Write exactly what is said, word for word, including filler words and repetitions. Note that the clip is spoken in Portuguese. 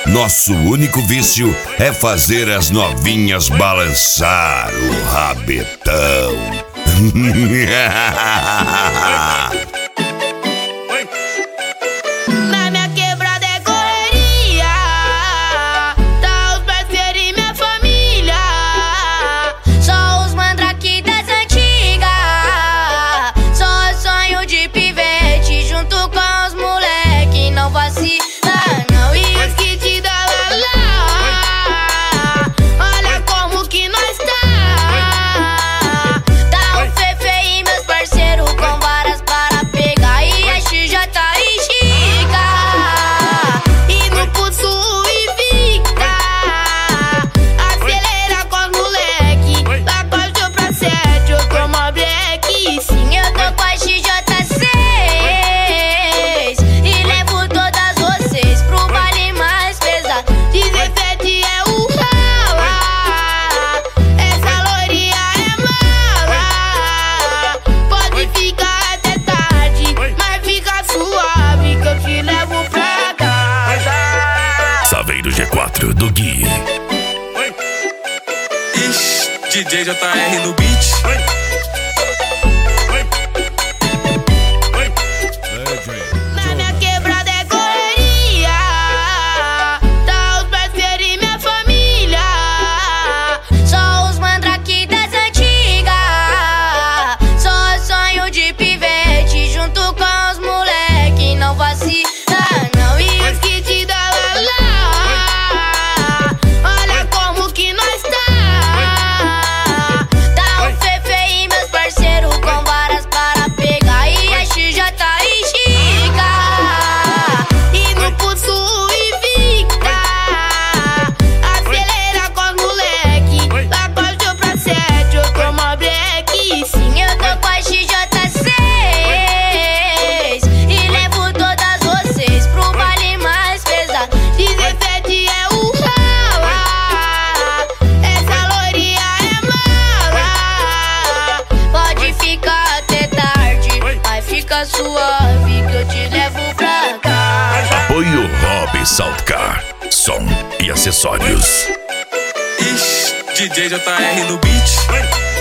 Nosso único vício é fazer as novinhas balançar o rabetão. Na minha quebrada é correria, tá os parceiros e minha família. Só os mandrake das antigas, só sonho de pivete junto com os moleque. Não vacila não, e os que te dá lá lá, olha como que nós tá. Tá o Fefe e meus parceiros com varas para pegar, e a X J e Chica, e no pulso e fica. Acelera com os moleque, da quatro pra sete eu tô mó black. Sim, eu tô com a X J seis e levo todas vocês pro baile mais pesado. dezessete é o rala, essa loirinha é mala. Pode ficar até tarde, mas fica suave que eu te levo pra casa. Saveiro G quatro do Gui. Ixi, D J J R no beat. Na minha quebrada é correria, tá os parceiros e minha família. Só os mandrake das antigas, só sonho de pivete junto com os moleque. Não vacila não, e os que te dá lá lá, olha como que nós tá. Tá o Fefe e meus parceiros com varas para pegar, e a X J e Chica, e no pulso e fica. Acelera com os moleque, da quatro pra sete eu tô mó black. Sim, eu tô com a X J seis e levo todas vocês pro baile mais pesado. dezessete é o rala, essa loirinha é mala. Pode ficar até tarde, mas fica suave que eu te levo pra casa. Apoio Hobby Saltcar. Som e acessórios. Ixi, D J J R no beat.